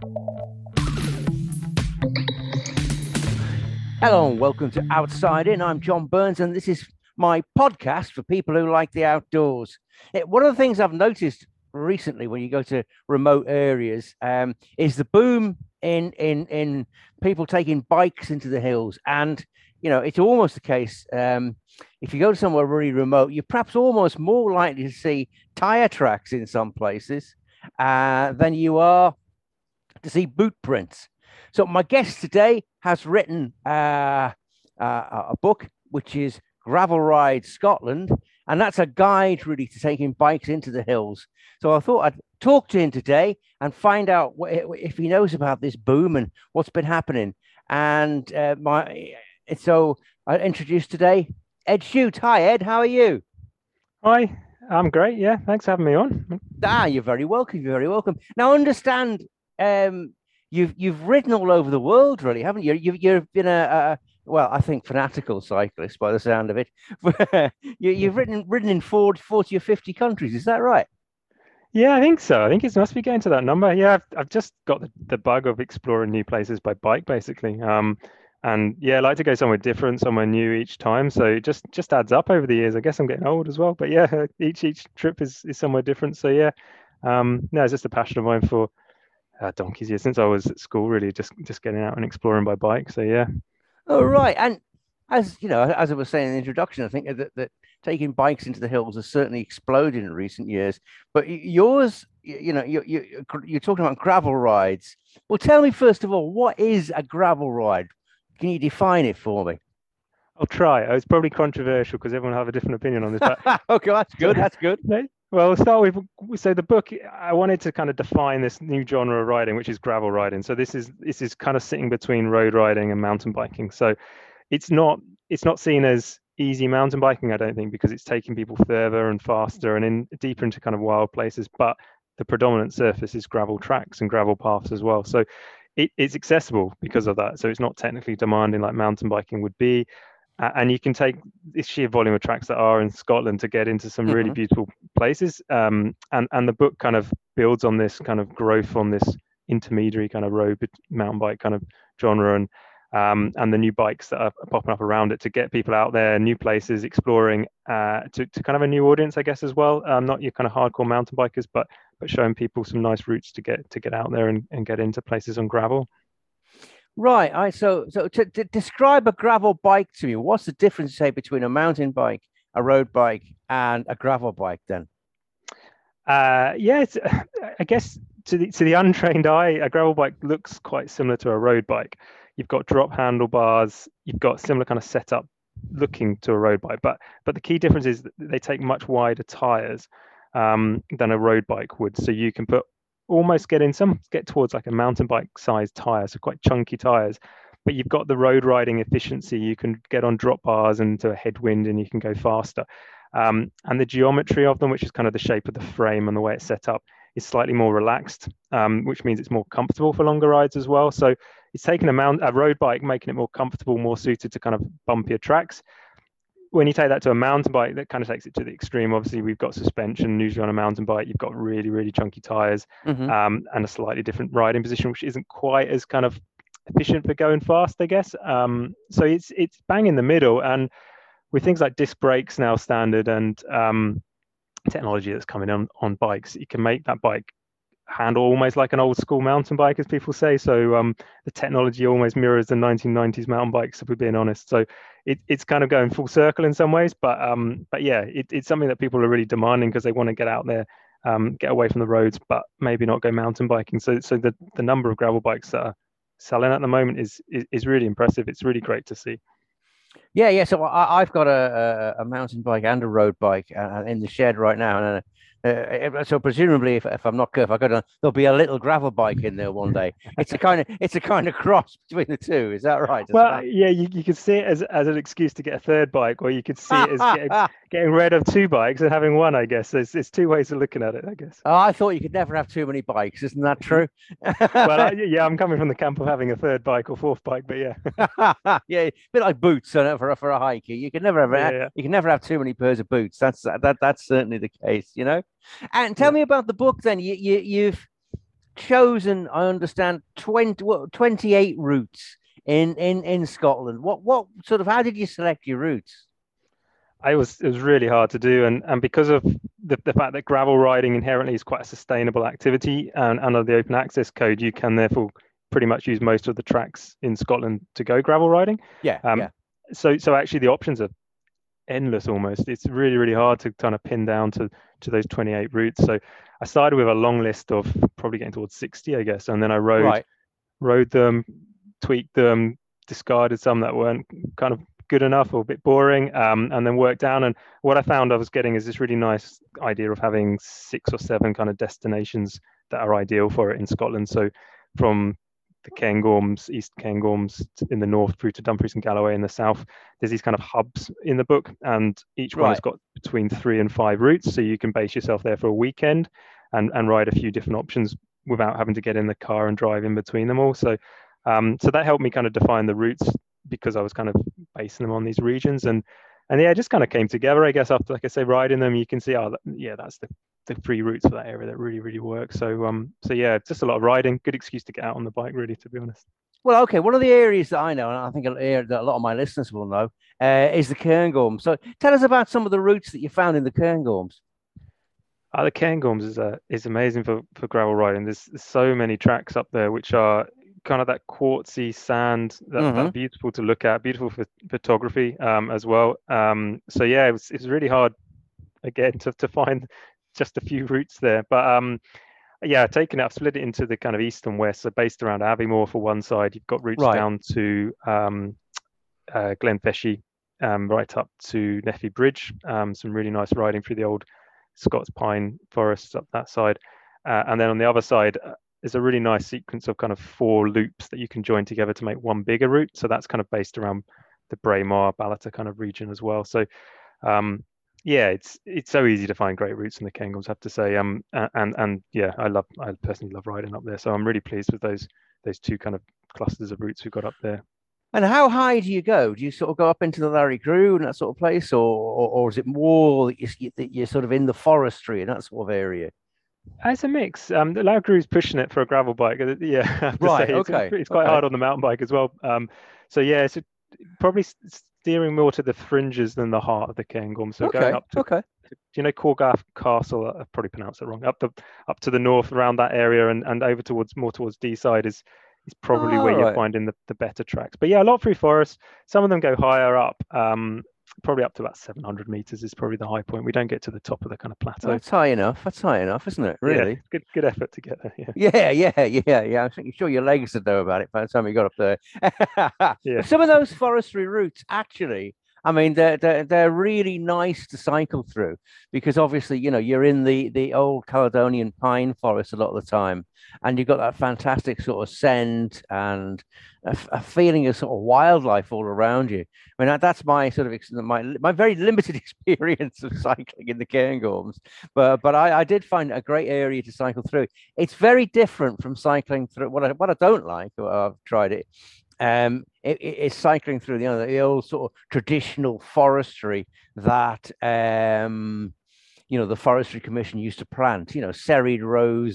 Hello and welcome to Outside In. I'm John Burns, and this is my podcast for people who like the outdoors. One of the things I've noticed recently when you go to remote areas is the boom in people taking bikes into the hills. And, it's almost the case if you go to somewhere really remote, you're perhaps almost more likely to see tire tracks in some places than you are to see boot prints. So my guest today has written a book which is Gravel Ride Scotland, and that's a guide really to taking bikes into the hills. So I thought I'd talk to him today and find out if he knows about this boom and what's been happening. And so I introduce today Ed Shute. Hi, Ed. How are you? Hi, I'm great. Yeah, thanks for having me on. You're very welcome. You're very welcome. Now, understand, you've ridden all over the world, really, haven't you? You've been well, I think fanatical cyclist by the sound of it. You've ridden in 40 or 50 countries. Is that right? Yeah, I think so. I think it must be getting to that number. Yeah, I've just got the bug of exploring new places by bike, basically. And yeah, I like to go somewhere different, somewhere new each time. So it just adds up over the years. I guess I'm getting old as well. But yeah, each trip is somewhere different. So yeah, no, it's just a passion of mine for donkeys. Yeah, since I was at school, really, just getting out and exploring by bike. So yeah. Oh, right. And as you know, as I was saying in the introduction, I think that taking bikes into the hills has certainly exploded in recent years. But yours, you're talking about gravel rides. Well, tell me first of all, what is a gravel ride? Can you define it for me? I'll try. It's probably controversial because everyone will have a different opinion on this, but Okay, that's so, good. That's good. no, well, we'll start with so the book. I wanted to kind of define this new genre of riding, which is gravel riding. So this is kind of sitting between road riding and mountain biking. So it's not it's not seen as easy mountain biking, I don't think, because it's taking people further and faster and in deeper into kind of wild places. But the predominant surface is gravel tracks and gravel paths as well. So it's accessible because of that. So it's not technically demanding like mountain biking would be. And you can take this sheer volume of tracks that are in Scotland to get into some really Hmm. beautiful places. And the book kind of builds on this kind of growth on this intermediary kind of road mountain bike kind of genre and the new bikes that are popping up around it to get people out there, new places, exploring to kind of a new audience, I guess, as well. Not your kind of hardcore mountain bikers, but showing people some nice routes to get out there and get into places on gravel. Right. So to describe a gravel bike to me, what's the difference, say, between a mountain bike, a road bike, and a gravel bike then? Yeah, I guess to the untrained eye, a gravel bike looks quite similar to a road bike. You've got drop handlebars, you've got similar kind of setup looking to a road bike, but the key difference is that they take much wider tires than a road bike would. So you can almost get towards like a mountain bike size tire, so quite chunky tires. But you've got the road riding efficiency. You can get on drop bars into a headwind, and you can go faster. And the geometry of them, which is kind of the shape of the frame and the way it's set up, is slightly more relaxed, which means it's more comfortable for longer rides as well. So it's taking a road bike, making it more comfortable, more suited to kind of bumpier tracks. When you take that to a mountain bike, that kind of takes it to the extreme. Obviously, we've got suspension. Usually on a mountain bike, you've got really, really chunky tires Hmm. and a slightly different riding position, which isn't quite as kind of efficient for going fast, I guess. So it's bang in the middle, and with things like disc brakes now standard and technology that's coming on bikes, you can make that bike handle almost like an old school mountain bike, as people say. So the technology almost mirrors the 1990s mountain bikes, if we're being honest. So it's kind of going full circle in some ways, but yeah, it's something that people are really demanding because they want to get out there, get away from the roads, but maybe not go mountain biking. So the number of gravel bikes that are selling at the moment is really impressive. It's really great to see. Yeah. So I've got a mountain bike and a road bike in the shed right now, and so presumably, if I'm not careful, there'll be a little gravel bike in there one day. It's a kind of cross between the two. Is that right? Well, yeah, you could see it as an excuse to get a third bike, or you could see it as Oh, getting rid of two bikes and having one, I guess. There's two ways of looking at it, I guess. I thought you could never have too many bikes. Isn't that true? Well, yeah, I'm coming from the camp of having a third bike or fourth bike, but yeah. Yeah, a bit like boots for a hiker. Yeah, You can never have too many pairs of boots. That's certainly the case. And tell yeah. me about the book then. chosen, I understand, 28 routes in Scotland. What sort of, how did you select your routes? It was really hard to do, and because of the fact that gravel riding inherently is quite a sustainable activity, and under the open access code, you can therefore pretty much use most of the tracks in Scotland to go gravel riding. Yeah, Um, yeah. so actually the options are endless almost. It's really, really hard to kind of pin down to those 28 routes. So I started with a long list of probably getting towards 60, I guess, and then I Right. rode them, tweaked them, discarded some that weren't kind of good enough or a bit boring, and then worked down. And what I found I was getting is this really nice idea of having 6 or 7 kind of destinations that are ideal for it in Scotland. So from the Cairngorms, East Cairngorms in the north through to Dumfries and Galloway in the south, there's these kind of hubs in the book, and each one has Right. got between 3 and 5 routes. So you can base yourself there for a weekend and ride a few different options without having to get in the car and drive in between them all. So that helped me kind of define the routes because I was kind of basing them on these regions, and yeah, it just kind of came together, I guess. After, like I say, riding them, you can see, oh, yeah, that's the 3 routes for that area that really, really work. So yeah, just a lot of riding, good excuse to get out on the bike, really, to be honest. Well, okay. One of the areas that I know, and I think an area that a lot of my listeners will know, is the Cairngorms. So tell us about some of the routes that you found in the Cairngorms. The Cairngorms is amazing for gravel riding. There's so many tracks up there which are kind of that quartzy sand that are Hmm. beautiful to look at, beautiful for photography as well. So yeah, it's really hard again to find just a few routes there, but yeah, taking it, I've split it into the kind of east and west. So based around Aviemore for one side, you've got routes Right. down to Glenfeshie, right up to Neffy Bridge. Some really nice riding through the old Scots pine forests up that side. And then on the other side is a really nice sequence of kind of 4 loops that you can join together to make one bigger route. So that's kind of based around the Braemar, Ballater kind of region as well. So um, yeah, it's so easy to find great routes in the Cairngorms, I have to say. And yeah, I personally love riding up there. So I'm really pleased with those 2 kind of clusters of routes we've got up there. And how high do you go? Do you sort of go up into the Larry Crew and that sort of place, or is it more that you're sort of in the forestry and that sort of area? It's a mix. The Lau is pushing it for a gravel bike. Yeah, I have to say Right. Okay. it's quite Okay. hard on the mountain bike as well. So yeah, it's probably steering more to the fringes than the heart of the Cairngorm. So going Okay. up to, Okay. do you know Corgarth Castle? I've probably pronounced it wrong. Up to the north around that area and over towards more towards Deeside is probably where All you're right. finding the better tracks. But yeah, a lot through forest. Some of them go higher up. Probably up to about 700 meters is probably the high point. We don't get to the top of the kind of plateau. That's high enough. That's high enough, isn't it? Yeah, Really? good effort to get there. Yeah, Yeah. I'm sure your legs would know about it by the time you got up there. yeah. But some of those forestry routes, actually, I mean, they're really nice to cycle through because obviously, you're in the old Caledonian pine forest a lot of the time, and you've got that fantastic sort of scent and a feeling of sort of wildlife all around you. I mean, that's my sort of my very limited experience of cycling in the Cairngorms, but I did find a great area to cycle through. It's very different from cycling through what I don't like. I've tried it. It's cycling through the old sort of traditional forestry that the Forestry Commission used to plant. Serried rows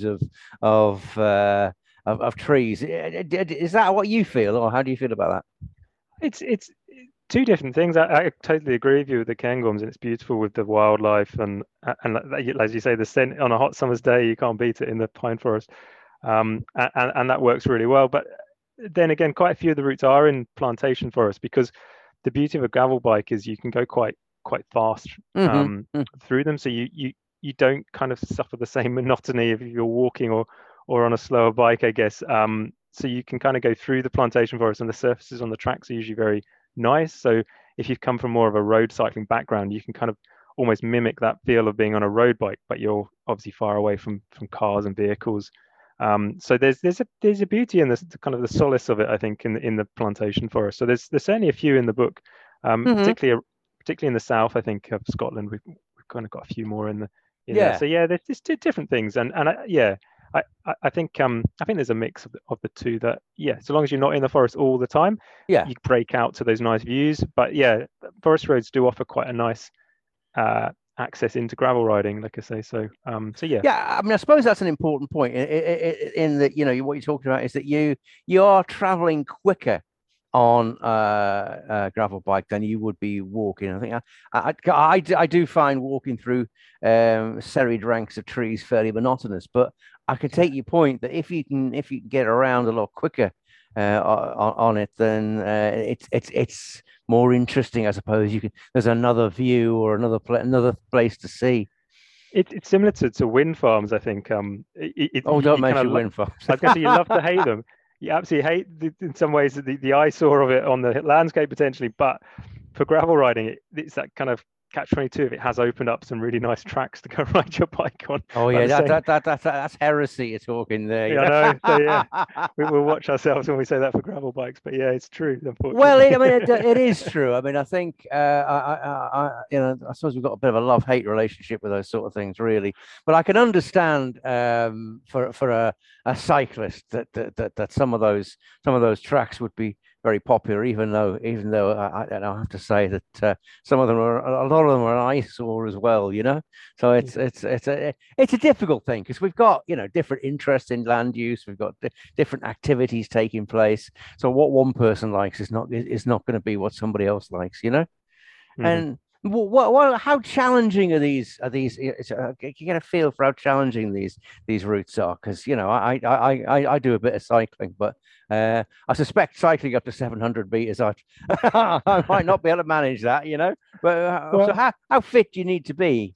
of trees. Is that what you feel, or how do you feel about that? It's 2 different things. I totally agree with you with the Cairngorms, and it's beautiful with the wildlife and as you say, the scent on a hot summer's day, you can't beat it in the pine forest. And that works really well. But then again, quite a few of the routes are in plantation forest because the beauty of a gravel bike is you can go quite fast Hmm. through them, so you don't kind of suffer the same monotony if you're walking or on a slower bike, I guess. So you can kind of go through the plantation forest, and the surfaces on the tracks are usually very nice. So if you've come from more of a road cycling background, you can kind of almost mimic that feel of being on a road bike, but you're obviously far away from cars and vehicles. So there's a beauty in this, kind of the solace of it, I think, in the plantation forest. So there's certainly a few in the book, Hmm. particularly in the south, I think, of Scotland. We've kind of got a few more in there. Yeah. So yeah, there's 2 different things, and yeah, I think there's a mix of the 2 that, yeah, so long as you're not in the forest all the time, Yeah. you break out to those nice views. But yeah, forest roads do offer quite a nice access into gravel riding, like I say. So yeah. Yeah, I mean, I suppose that's an important point in that, what you're talking about is that you are traveling quicker on a gravel bike than you would be walking. I think I do find walking through serried ranks of trees fairly monotonous, but I can take your point that if you can get around a lot quicker on it, then it's more interesting, I suppose. There's another view or another place to see. It's similar to wind farms, I think. Oh, don't You kind mention of wind farms. I was going to say you love to hate them. You absolutely hate in some ways the eyesore of it on the landscape potentially, but for gravel riding, it's that kind of catch-22 if it has opened up some really nice tracks to go ride your bike on. Oh But at yeah, the same, that's heresy you're talking there. yeah, I know. So yeah, we'll watch ourselves when we say that for gravel bikes. But yeah, it's true, Well, unfortunately. I mean, it is true. I mean, I think I suppose we've got a bit of a love-hate relationship with those sort of things, really. But I can understand for a cyclist that some of those tracks would be very popular, even though I have to say that some of them are a lot of them are an eyesore as well. So it's a difficult thing because we've got different interests in land use, we've got different activities taking place. So what one person likes is not going to be what somebody else likes. Mhm. And how challenging are these? You get a feel for how challenging these routes are, because I do a bit of cycling, but I suspect cycling up to 700 meters, I might not be able to manage that. But so Well, how fit do you need to be?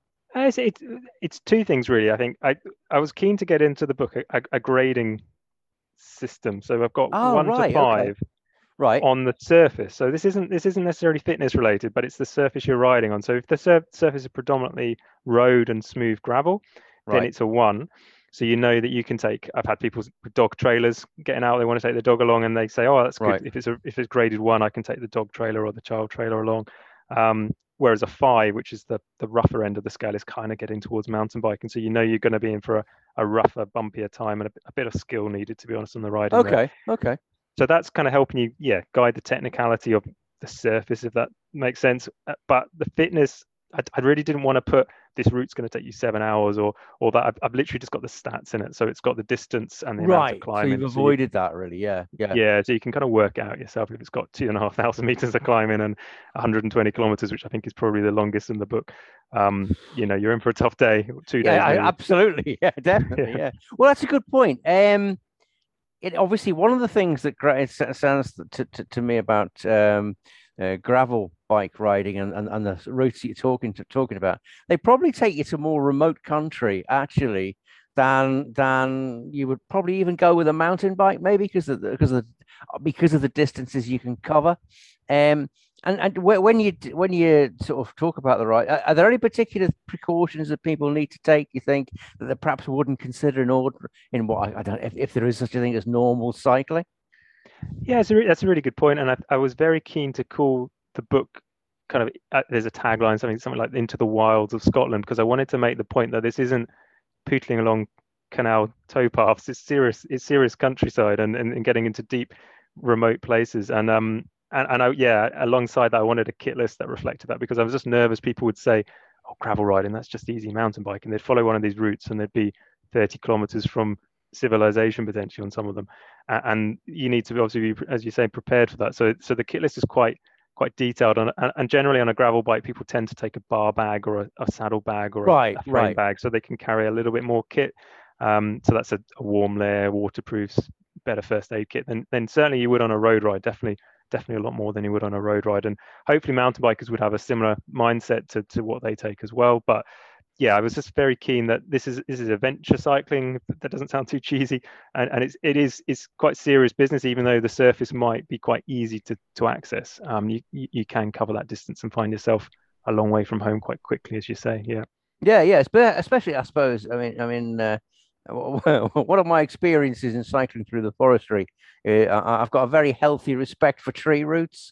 it's two things really. I think I was keen to get into the book a grading system. So I've got Oh, one to right, okay, five right, on the surface. So this isn't necessarily fitness related, but it's the surface you're riding on. So if the surface is predominantly road and smooth gravel, then right, it's a one. So you know that you can take. I've had people with dog trailers getting out. They want to take the dog along, and they say, "Oh, that's good. right, If it's graded one, I can take the dog trailer or the child trailer along." Whereas a five, which is the rougher end of the scale, is kind of getting towards mountain biking. So you know you're going to be in for a rougher, bumpier time and a bit of skill needed, to be honest, on the riding there. okay, okay. So that's kind of helping you, yeah, guide the technicality of the surface, if that makes sense. But the fitness, I really didn't want to put this route's going to take you 7 hours or that. I've literally just got the stats in it. So it's got the distance and the amount of Right. So you've climbing. avoided that, really. Yeah, yeah. Yeah, so you can kind of work out yourself if it's got 2,500 meters of climbing and 120 kilometers, which I think is probably the longest in the book. You're in for a tough day, 2 days Yeah, maybe. absolutely. Yeah, definitely. Yeah. Yeah. Well, that's a good point. It obviously one of the things that it sounds to me about gravel bike riding and the routes that you're talking about, they probably take you to more remote country actually than you would probably even go with a mountain bike, maybe because of the distances you can cover. Um, and when you sort of talk about the ride, are there any particular precautions that people need to take, you think, that they perhaps wouldn't consider in what I don't know if there is such a thing as normal cycling? Yeah, that's a really good point, and I was very keen to call the book kind of there's a tagline, something like "Into the Wilds of Scotland," because I wanted to make the point that this isn't pootling along canal towpaths. It's serious countryside and getting into deep, remote places. Yeah, alongside that, I wanted a kit list that reflected that because I was just nervous people would say, "Oh, gravel riding, that's just easy mountain biking." They'd follow one of these routes and they'd be 30 kilometers from civilization potentially on some of them, and you need to obviously be, as you say, prepared for that. So the kit list is quite detailed and generally on a gravel bike people tend to take a bar bag or a saddle bag or Right, a frame right. bag so they can carry a little bit more kit. So that's a warm layer, waterproofs, better first aid kit than certainly you would on a road ride. Definitely a lot more than you would on a road ride. And hopefully mountain bikers would have a similar mindset to what they take as well. But yeah, I was just very keen that this is adventure cycling. That doesn't sound too cheesy, and it's quite serious business. Even though the surface might be quite easy to access, you can cover that distance and find yourself a long way from home quite quickly, as you say. Yeah. Yeah, yeah. Especially, I suppose. One of my experiences in cycling through the forestry, I've got a very healthy respect for tree roots.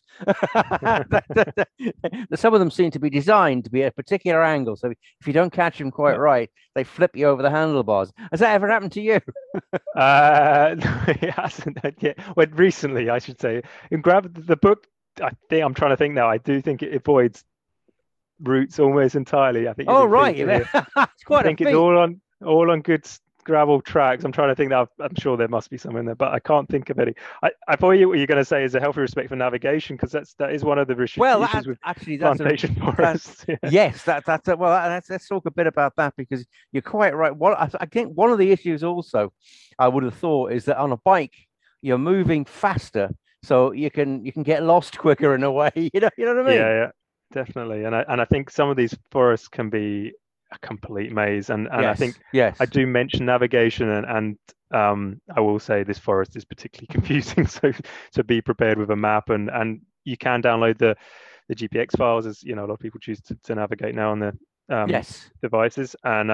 Some of them seem to be designed to be at a particular angle, so if you don't catch them quite right, they flip you over the handlebars. Has that ever happened to you? No, it hasn't yet. Well, recently, I should say. In grab the book, I'm trying to think now. I do think it avoids routes almost entirely. I think Oh, you'll be right. pleased to hear. It's I quite a think it's feat. all on good gravel tracks. I'm trying to think that I'm sure there must be some in there, but I can't think of any. I thought what you're going to say is a healthy respect for navigation, because that is one of the Well, issues with that's a plantation that, forests. Yeah. yes, let's talk a bit about that, because you're quite right. What I think one of the issues also, I would have thought, is that on a bike you're moving faster, so you can get lost quicker in a way. You know what I Yeah, mean? yeah, definitely. And I think some of these forests can be a complete maze. And I think Yes, yes, I do mention navigation, and I will say this forest is particularly confusing. So be prepared with a map, and you can download the GPX files, as you know, a lot of people choose to navigate now on their yes. devices. And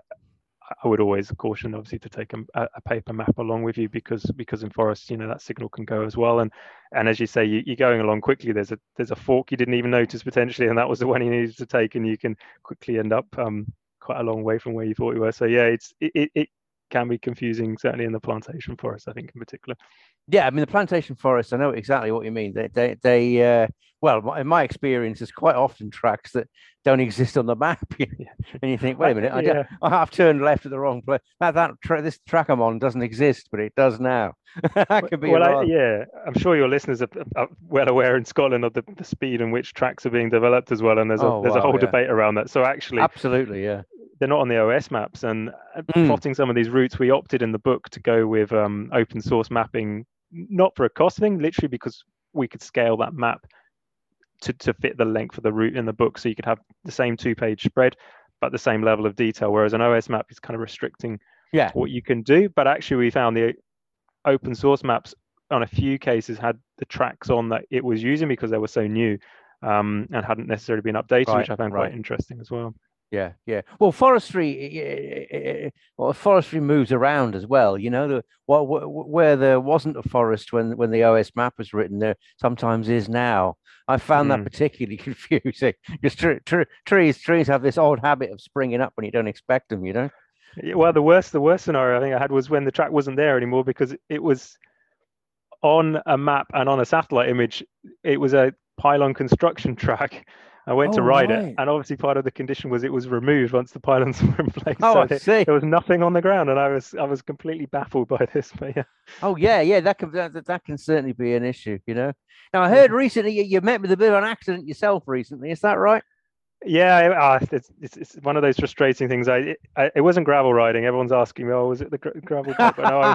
I would always caution, obviously, to take a paper map along with you, because in forests, that signal can go as well. And as you say, you're going along quickly. There's a fork you didn't even notice potentially, and that was the one you needed to take, and you can quickly end up quite a long way from where you thought you were. So yeah, it can be confusing, certainly in the plantation forest, I think, in particular. Yeah, I mean the plantation forest. I know exactly what you mean. Well, in my experience, there's quite often tracks that don't exist on the map, Yeah, and you think, wait a minute, yeah. I've turned left at the wrong place. This track I'm on doesn't exist, but it does now. That could be a Well, rather. yeah, I'm sure your listeners are well aware in Scotland of the speed in which tracks are being developed as well, and Oh there's a wow, whole yeah, debate around that. So actually, absolutely, yeah. they're not on the OS maps, and Mm, plotting some of these routes, we opted in the book to go with open source mapping, not for a cost thing, literally because we could scale that map to fit the length of the route in the book, so you could have the same 2-page spread, but the same level of detail. Whereas an OS map is kind of restricting yeah, what you can do. But actually, we found the open source maps on a few cases had the tracks on that it was using because they were so new, and hadn't necessarily been updated, right, which I found quite right. interesting as well. Yeah, yeah. Well, forestry moves around as well. Where there wasn't a forest when the OS map was written, there sometimes is now. I found that Mm. particularly confusing because trees have this odd habit of springing up when you don't expect them. Yeah, well, the worst scenario I think I had was when the track wasn't there anymore, because it was on a map and on a satellite image. It was a pylon construction track. I went Oh to ride it, right. and obviously part of the condition was it was removed once the pylons were in place. Oh, So I see. there was nothing on the ground, and I was completely baffled by this. But yeah, Oh yeah, yeah. That can certainly be an issue. Now I heard yeah, recently you met with a bit of an accident yourself recently. Is that right? yeah. It's one of those frustrating things. It wasn't gravel riding. Everyone's asking me, "Oh, was it the gravel bike?" But no,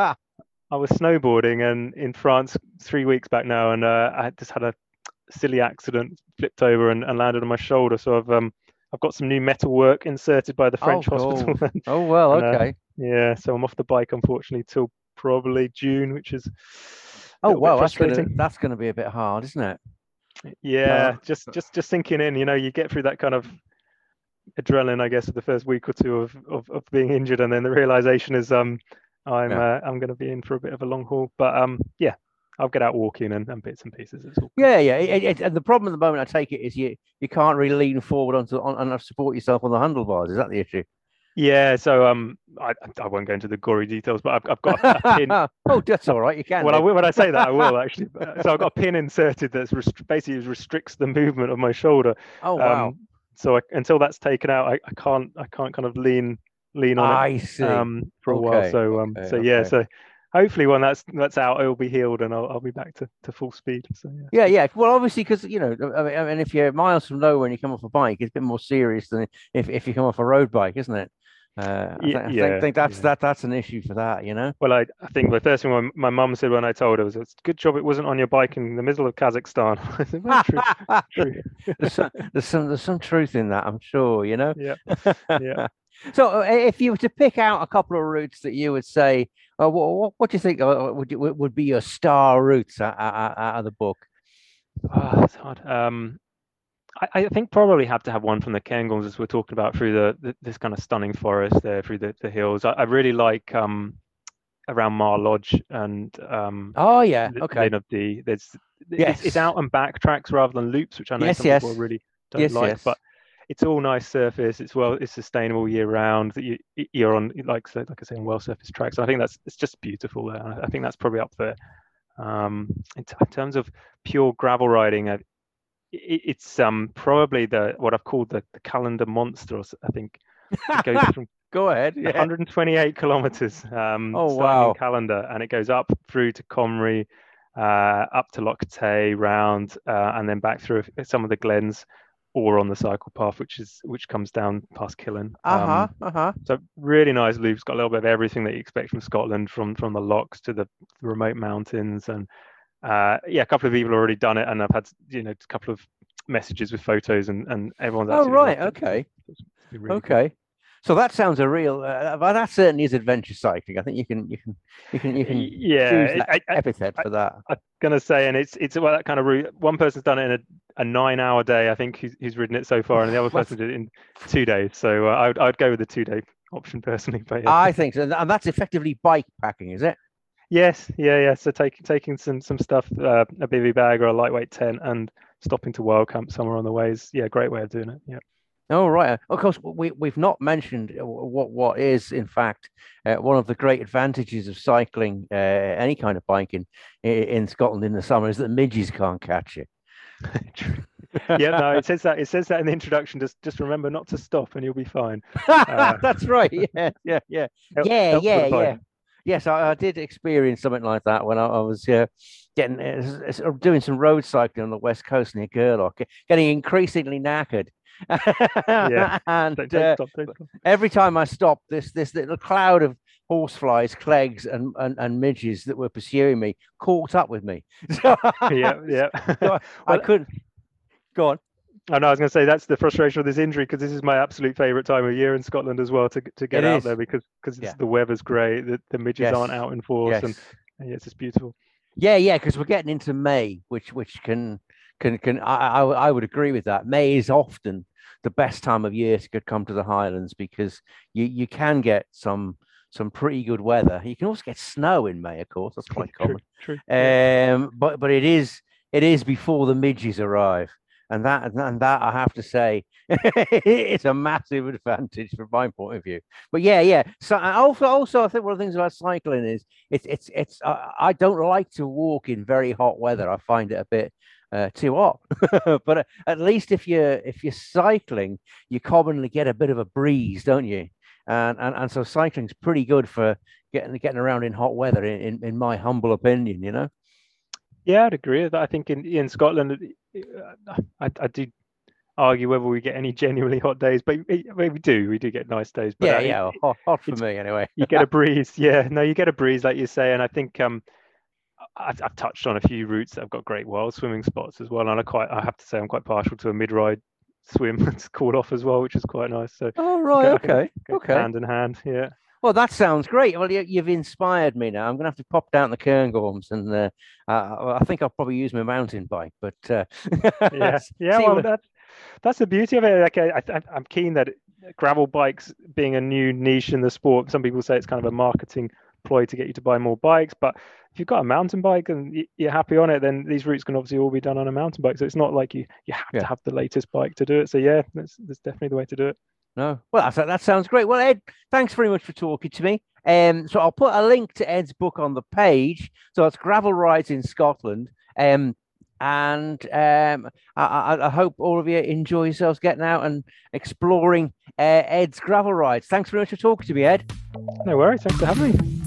I was snowboarding and in France 3 weeks back now, and I just had a silly accident, flipped over and landed on my shoulder. So I've got some new metal work inserted by the Oh French hospital, God. Oh well. and Okay. yeah, so I'm off the bike unfortunately till probably June, which is a Oh little bit well. That's gonna frustrating. that's gonna be a bit hard, isn't it? Yeah, So just sinking in. You get through that kind of adrenaline, I guess, of the first week or two of being injured, and then the realization is yeah. I'm going to be in for a bit of a long haul. But yeah, I'll get out walking and bits and pieces. It's all good. Yeah, yeah. And the problem at the moment, I take it, is you can't really lean forward and support yourself on the handlebars. Is that the issue? Yeah, so I won't go into the gory details, but I've got a pin. Oh, that's all right. You can Well, I do. will, when I say that, I will actually. So I've got a pin inserted that's basically restricts the movement of my shoulder. Oh wow. Um, so until that's taken out, I can't kind of lean on it I see. for a while. Okay. So yeah, Okay. so hopefully when that's out, it'll be healed and I'll be back to full speed. So yeah, it's Yeah, good. yeah. Well, obviously, because I mean, if you're miles from nowhere and you come off a bike, it's a bit more serious than if you come off a road bike, isn't it? Yeah, I yeah, think that's yeah. that's an issue for that. Well, I think the first thing my mum said when I told her was, "It's a good job it wasn't on your bike in the middle of Kazakhstan." I said, "Well, true, true." There's some truth in that, I'm sure. Yeah, yeah. So, if you were to pick out a couple of routes that you would say, what do you think would be your star routes out of the book? Oh, that's hard. I think probably have to have one from the Cairngorms, as we're talking about, through this kind of stunning forest there, through the hills. I really like around Mar Lodge and Oh yeah, okay. Lynn of Dee. It's Yes, out and back tracks rather than loops, which I know yes, some people yes, really don't yes, like, yes. but it's all nice surface. It's sustainable year round. That you're on, like I say, on well surfaced tracks. I think it's just beautiful there. I think that's probably up there. In terms of pure gravel riding, it's probably what I've called the calendar monster. I think it goes from Go ahead. Yeah. 128 kilometers, Oh, starting wow. in Callander, and it goes up through to Comrie, up to Loch Tay, round, and then back through some of the glens, or on the cycle path, which comes down past Killen. So really nice loop. It's got a little bit of everything that you expect from Scotland, from the lochs to the remote mountains, and a couple of people have already done it, and I've had a couple of messages with photos, and everyone's absolutely right, okay, really okay. Cool. So that sounds a real. Well, that certainly is adventure cycling. I think you can choose that epithet for that. I'm gonna say, and it's about that kind of route. One person's done it in a 9-hour day, I think, who's ridden it so far, and the other person did it in 2 days. So I'd go with the 2-day option personally. But yeah. I think so, and that's effectively bike packing, is it? Yes, yeah. So taking some stuff, a bivy bag or a lightweight tent, and stopping to wild camp somewhere on the way is great way of doing it. Yeah. Oh, right. Of course, we've not mentioned what is, in fact, one of the great advantages of cycling any kind of biking in Scotland in the summer is that midges can't catch you. Yeah, no, it says that in the introduction. Just remember not to stop, and you'll be fine. That's right. Yeah. Yes, I did experience something like that when I was doing some road cycling on the west coast near Gerlach, getting increasingly knackered. And don't stop. Every time I stopped, this little cloud of horseflies, clegs, and midges that were pursuing me caught up with me. So, so I couldn't go on. Oh, no, I was going to say that's the frustration of this injury, because this is my absolute favorite time of year in Scotland as well to get out there, because the weather's great, the midges aren't out in force, and it's just beautiful. Yeah, because we're getting into May, which can I would agree with that. May is often the best time of year to come to the Highlands, because you can get some pretty good weather. You can also get snow in May, of course. That's quite common. True. But it is before the midges arrive. And that I have to say, it's a massive advantage from my point of view. But yeah. So also I think one of the things about cycling is it's I don't like to walk in very hot weather. I find it a bit too hot. But at least if you're cycling, you commonly get a bit of a breeze, don't you? And so cycling's pretty good for getting around in hot weather, in my humble opinion. Yeah, I'd agree with that. I think in Scotland, I do argue whether we get any genuinely hot days, but we do get nice days. But hot for me anyway. You get a breeze. Yeah, no, you get a breeze, like you say, and I think I've touched on a few routes that have got great wild swimming spots as well, and I have to say I'm quite partial to a mid-ride swim that's called off as well, which is quite nice. So okay, hand in hand, yeah. Well, that sounds great. Well, you've inspired me now. I'm going to have to pop down the Cairngorms, and I think I'll probably use my mountain bike. But well, that's the beauty of it. Like, I'm keen that gravel bikes being a new niche in the sport. Some people say it's kind of a marketing ploy to get you to buy more bikes, but if you've got a mountain bike and you're happy on it, then these routes can obviously all be done on a mountain bike. So it's not like you have to have the latest bike to do it. So yeah, that's definitely the way to do it. No, well, that sounds great. Well, Ed, thanks very much for talking to me. So I'll put a link to Ed's book on the page. So it's Gravel Rides in Scotland. And I hope all of you enjoy yourselves getting out and exploring Ed's gravel rides. Thanks very much for talking to me, Ed. No worries. Thanks for having me.